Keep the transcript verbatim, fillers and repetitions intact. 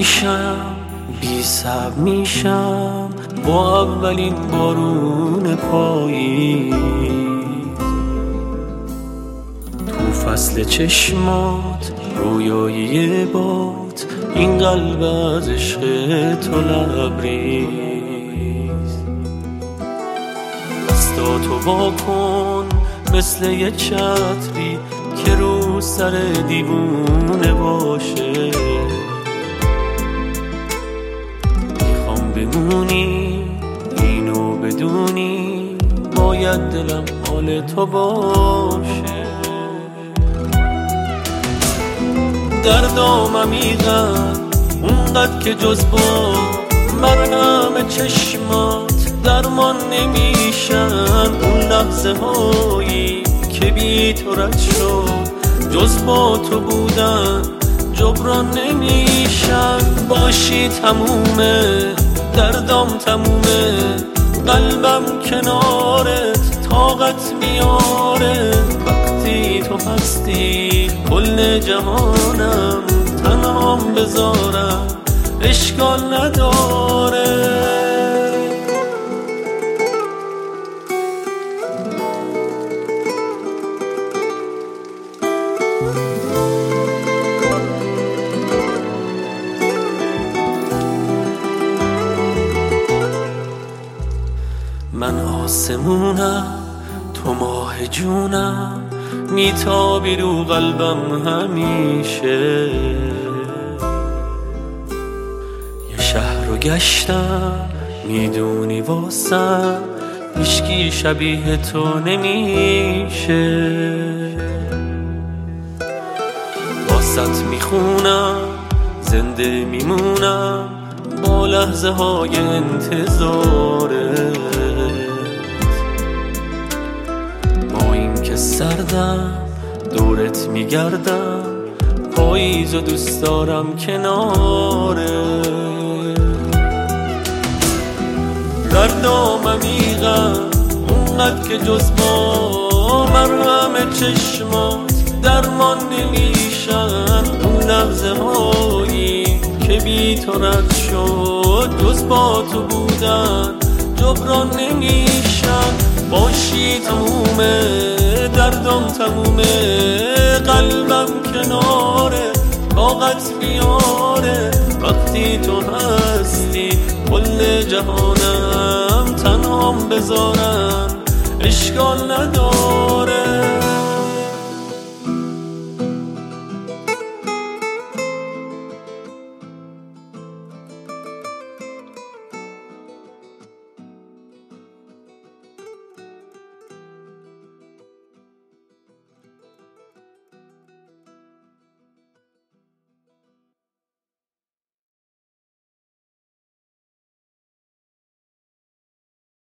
میشم، بی صبر میشم با اولین بارون پاییز. تو فصل چشمات رویای یه باد، این قلب از عشق تو لبریز. دستاتو وا کن مثل یه چتری که رو سر دیوونه باشه. میخوام بمونی اینو بدونی، باید دلم حال تو باشه. دردام عمیقم اونقدر که جز با مرهم چشمات درمان نمیشن. اون لحظه هایی که بی تو رد شد، جز با تو بودن جبران نمیشن. باشی تمومه، دردام تمومه، قلبم کنارت طاقت میاره. وقتی تو هستی کل جهانم تنهام بذارم اشکال نداره. من آسمونم تو ماه جونم، میتابی رو قلبم همیشه. یه شهر رو گشتم میدونی واسم، هیچکی شبیه تو نمیشه. واسط میخونم زنده میمونم با لحظه های انتظارت. با این که سردم دورت میگردم، پاییز و دوست دارم کنارت. دردام عمیقم اونقدر که جز با مرهم چشمات درمان نمیشن. اون لحظه هایی که بی تو رد شد، جز با تو بودن جبران نمیشن. باشی تمومه، دردم تمومه، قلبم کناره طاقت میاره. وقتی تو هستی کل جهانم تنهام بذارم اشکال نداره.